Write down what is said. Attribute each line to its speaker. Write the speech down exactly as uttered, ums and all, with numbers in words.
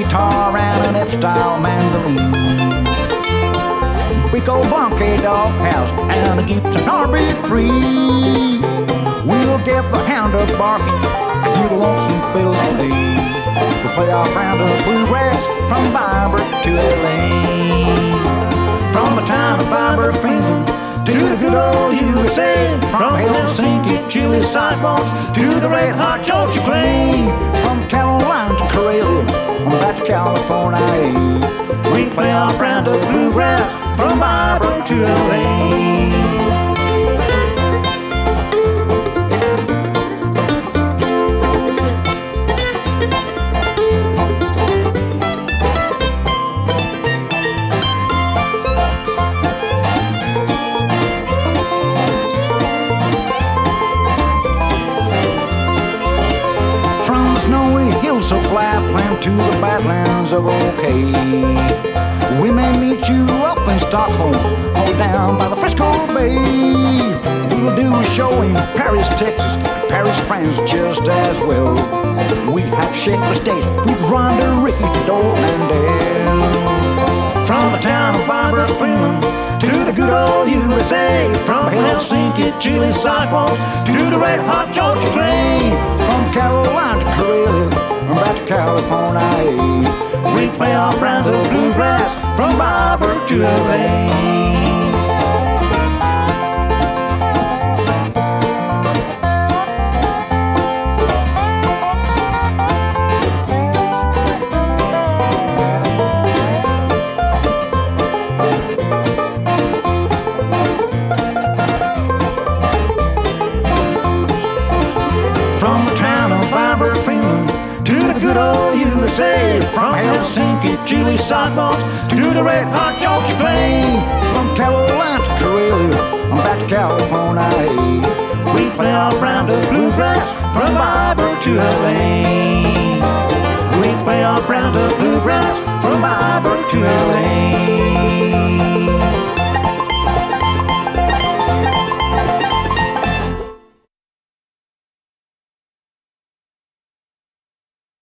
Speaker 1: guitar and an F-style mandolin. Big old Bunky Dog House and a Gibson R B three. We'll get the hound up barking and hear the lonesome fiddles play. We'll play our round of bluegrass from Viber to L A. From the town of Viber, Finland, to the good old U S A. From Helsinki, Chile sidewalks, to the red hot Georgia Plain. From Carolina to Karelia, on back to California. We play our brand of bluegrass from Viber to L A. Snowy hills of Lapland to the badlands of OK. We may meet you up in Stockholm or down by the Frisco Bay. We'll do a show in Paris, Texas, Paris, France just as well. We have shapeless days with Rhonda, Ricky, Dole, and Dale. From the town of Viber, Finland, to the good old U S A. From Helsinki, Chile sidewalks, to the red hot Georgia Plain. From Carolina to Karelia, and back to California. We play our brand of bluegrass from Viber to L A. From the town of Viber, Finland, to the good old U S A. From Helsinki, Chile sidewalks, to the red hot Georgia Plain. From Carolina to Karelia, I'm back to California. We play our brand of bluegrass from Viber to L A. We play our brand of bluegrass from Viber to L A.